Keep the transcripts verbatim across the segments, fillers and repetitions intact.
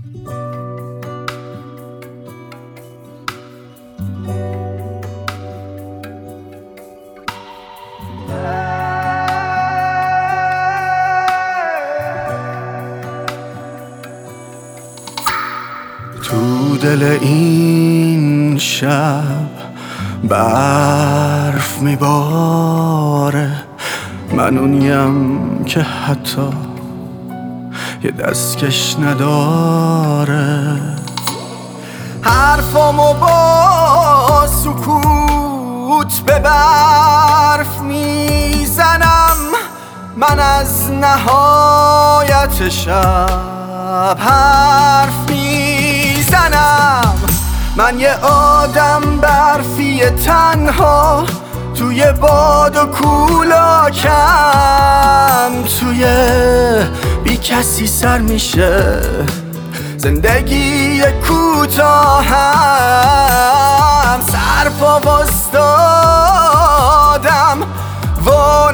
تو دل این شب برف میباره، من اونیم که حتی یه دستکش نداره. حرفامو با سکوت به برف میزنم، من از نهایت شب حرف میزنم. من یه آدم برفی تنها توی باد و کولاکم، توی بی کسی سر میشه زندگی کوتاهم. سرپا واستادم و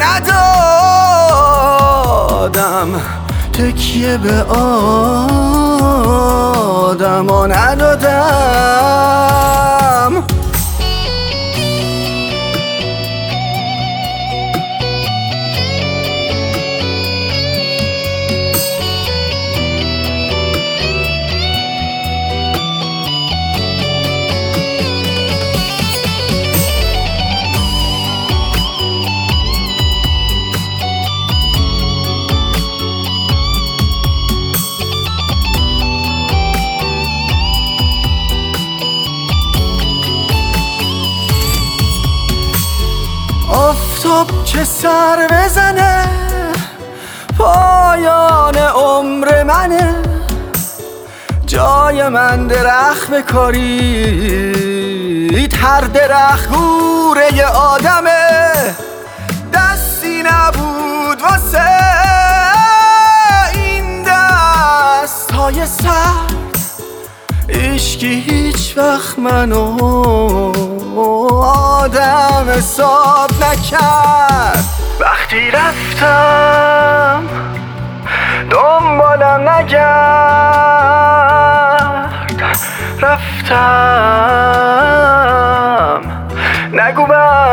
ندادم تکیه به آدم و ندادم. آفتاب چه سر بزنه پایان عمر منه، جای من درخت بکارید، هر درخت گوره ی آدمه. دستی نبود واسه این دست های سرد، عشقی هیچ وقت منو آدم حساب نکرد. وقتی رفتم دنبالم نگرد، رفتم نگو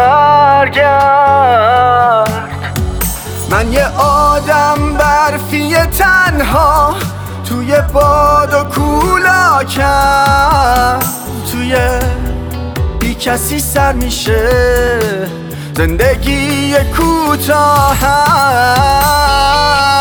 برگرد. من یه آدم برفی تنها توی باد و کولاکم، توی بی کسی سر میشه زندگی کوتاهم.